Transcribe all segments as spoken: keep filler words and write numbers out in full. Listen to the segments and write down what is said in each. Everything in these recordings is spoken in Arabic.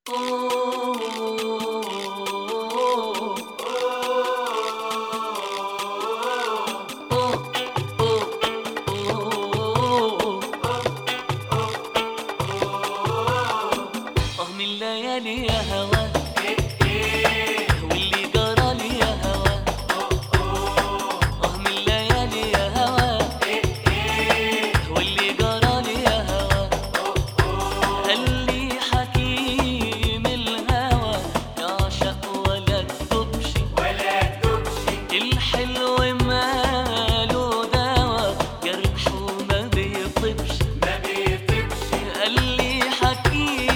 ليالي يا هوا واللي جرالي يا هوا اه من الليالي يا هوا واللي جرالي يا هوا قال لي حكيم الهوى يعشق ولا تدوبش ولا تدوبش الحلو ماله دوا جرحه ما بيطيبش ما بيطيبش قال لي حكيم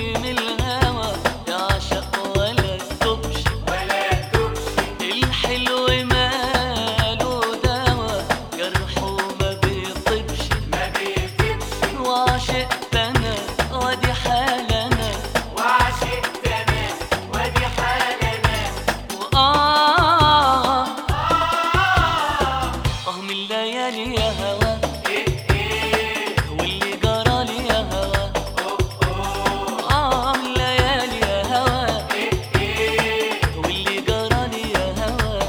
وعشقت انا وادي حالنا وعشقت انا وادي حالنا وآه اه من الليالي يا هوا واللي جرالي يا هوا اه من الليالي يا هوا واللي جرالي يا هوا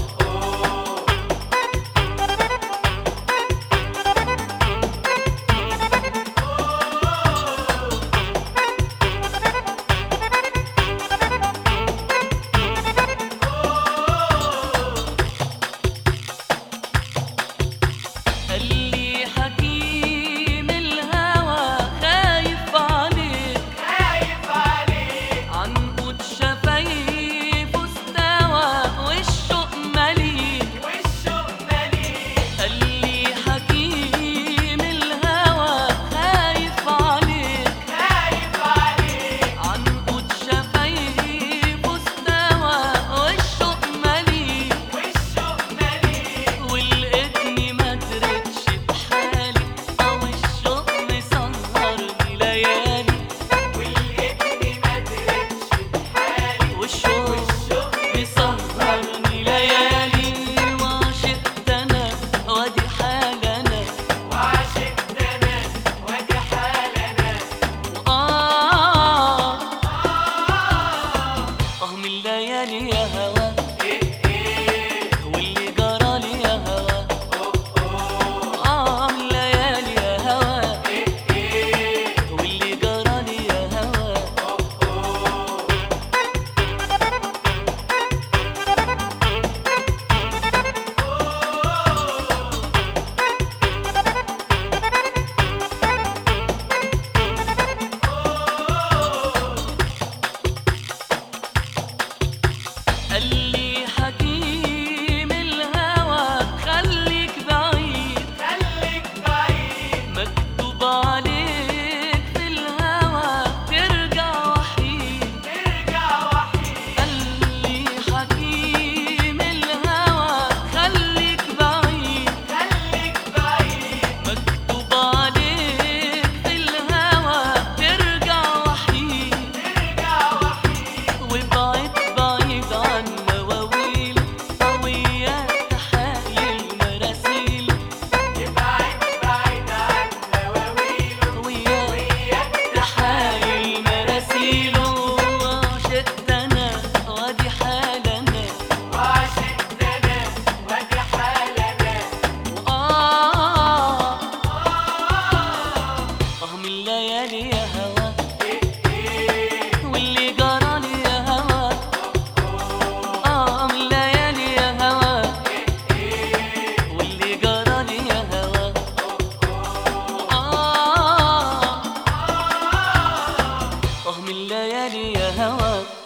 ليالي يا هوا واللي جرالي يا هوا اه من ليالي يا هوا واللي جرالي يا هوا قال لي حكيم الهوى خليك بعيد خليك بعيد مكتوب عليك في الهوى ترجع وحيد ترجع وحيد قال لي حكيم الهوى خليك بعيد خليك بعيد مكتوب عليك في الهوى ترجع وحيد ترجع وحيد وابعد بعيد عن مواويل قوية تحايل مراسيل ابعد بعيد عن مواويل قوية تحايل مراسيل وعشقت انا وادي حالنا وعشقت انا وادي حالنا وآه اه من الليالي يا هوا واللي جرالي يا هوا اه من الليالي يا هوا واللي جرالي يا هوا اه اه من الليالي يا هوا.